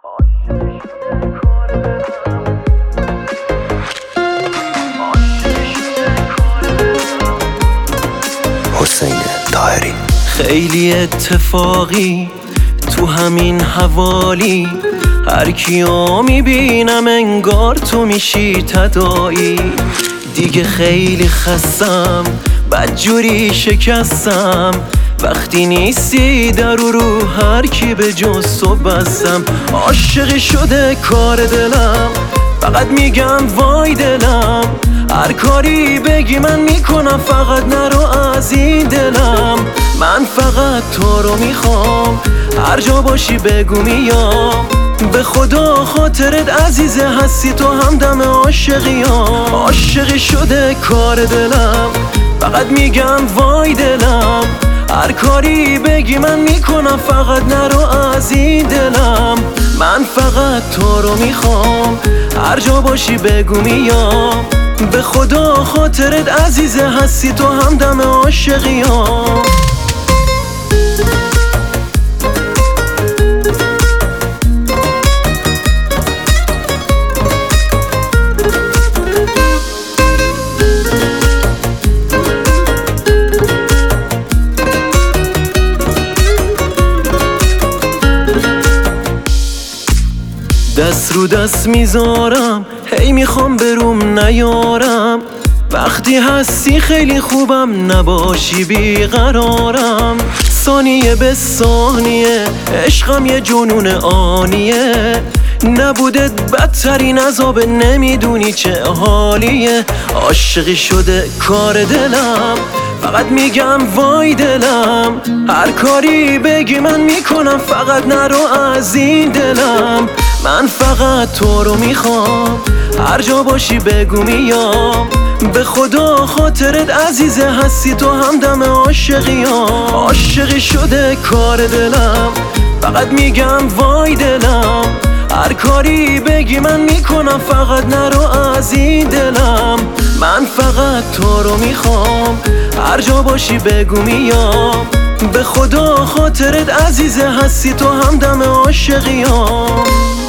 حسین طاهری. خیلی اتفاقی تو همین حوالی، هر کیو میبینم انگار تو میشی تداعی. دیگه خیلی خستم، بدجوری شکستم، وقتی نیستی در رو هر کی به جز تو بستم. عاشقی شده کار دلم، فقط میگم وای دلم، هر کاری بگی من میکنم، فقط نرو از این دلم. من فقط تو رو میخوام، هر جا باشی بگو میام، به خدا خاطرت عزیزه، هستی تو همدم عاشقیام. عاشقی شده کار دلم، فقط میگم وای دلم، هر کاری بگی من میکنم، فقط نرو از این دلم. من فقط تو رو میخوام، هر جا باشی بگو میام، به خدا خاطرت عزیزه، هستی تو همدم عاشقیام. دست رو دست میذارم، هی میخوام بروم نیارم، وقتی هستی خیلی خوبم، نباشی بیقرارم. ثانیه به ثانیه عشقم یه جنون آنیه، نبودت بدترین عذاب، نمیدونی چه حالیه. عاشقی شده کار دلم، فقط میگم وای دلم، هر کاری بگی من میکنم، فقط نرو از این دلم. من فقط تو رو میخوام، هر جا باشی بگو میام، به خدا خاطرت عزیزه، هستی تو همدم عاشقیام. عاشقی شده کار دلم، فقط میگم وای دلم، هر کاری بگی من میکنم، فقط نرو از این دلم. من فقط تو رو میخوام، هر جا باشی بگو میام، به خدا خاطرت عزیزه، هستی تو همدم عاشقیام.